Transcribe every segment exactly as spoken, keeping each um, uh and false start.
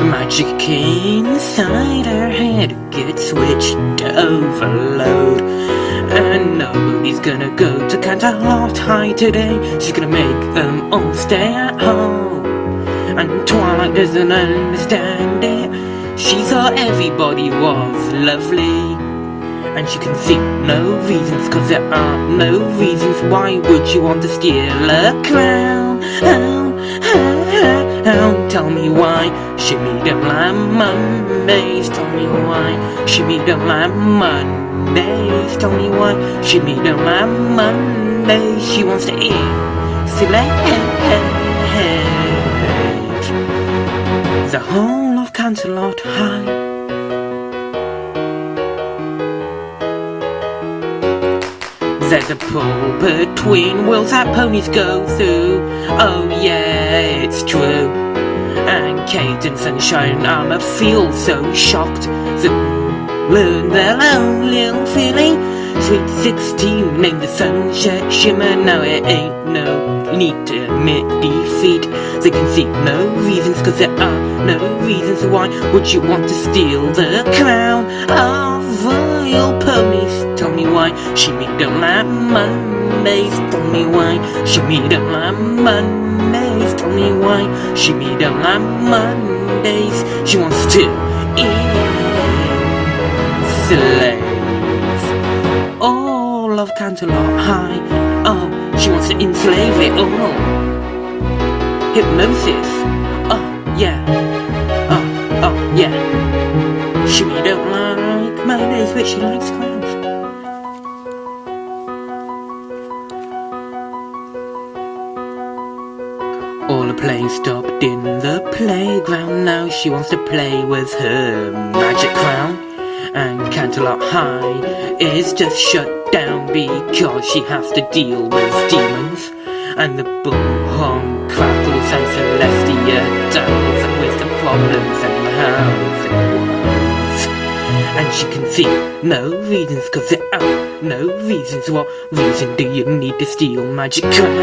magic inside her head gets switched to overload. And nobody's gonna go to Canterlot High today. She's gonna make them all stay at home. And Twilight doesn't understand it. She thought everybody was lovely, and she can see no reasons, cause there are no reasons. Why would you want to steal a crown? How, how, how, how? Tell me why. Shimmy don't like Mondays. Tell me why. Shimmy don't like Mondays. Tell me why. Shimmy don't like Mondays. She wants to insulate the whole of Canterlot High. There's a pull between worlds that ponies go through. Oh yeah, it's true. And Kate and Sunshine Armour feel so shocked to learn their own little feeling. Sweet sixteen named the Sunset Shimmer. Now it ain't no need to admit defeat. They can see no reasons, cause there are no reasons. Why would you want to steal the crown of royal ponies? Tell me why. Shimmy don't like Mondays. Tell me why. Shimmy don't like Mondays. Tell me why. Shimmy don't like Mondays. She wants to enslave all of Canterlot High. Oh, she wants to enslave it all. Hypnosis. Oh yeah. Oh, oh yeah. Shimmy don't like Mondays, but she likes crowns. All the play stopped in the playground. Now she wants to play with her magic crown. And Canterlot High is just shut down because she has to deal with demons. And the bullhorn crackles and Celestia dazzles with the problems and how it was. And she can see no reasons, cause there are no reasons. What reason do you need to steal magic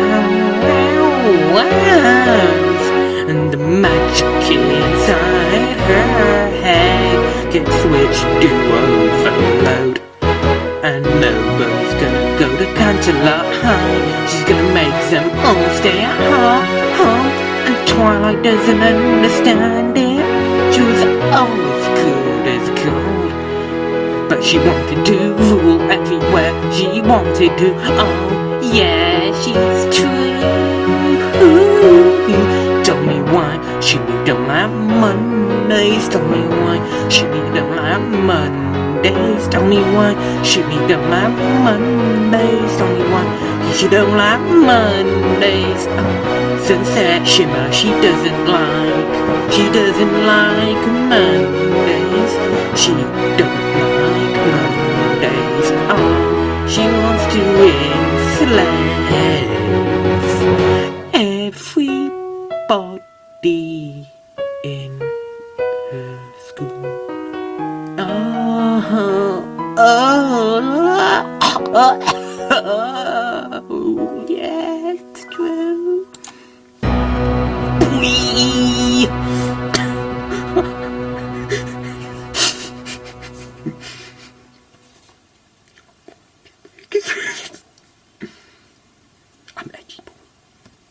crowns? And the magic inside her head gets switched to overload. And nobody's gonna go to Canterlot High. She's gonna make them all stay at home. And Twilight doesn't understand it. She was always good as gold, but she wanted to rule everywhere she wanted to. Oh yeah, she's true. Tell me why. Shimmy don't like Mondays. Tell me why. Shimmy don't like Mondays. Tell me why. Shimmy don't like Mondays. Tell me why. She don't like Mondays. Oh, Sunset Shimmer she doesn't like. She doesn't like Mondays. She don't like Mondays. Oh, she wants to enslave everybody in her school. Oh, oh, oh, oh, oh.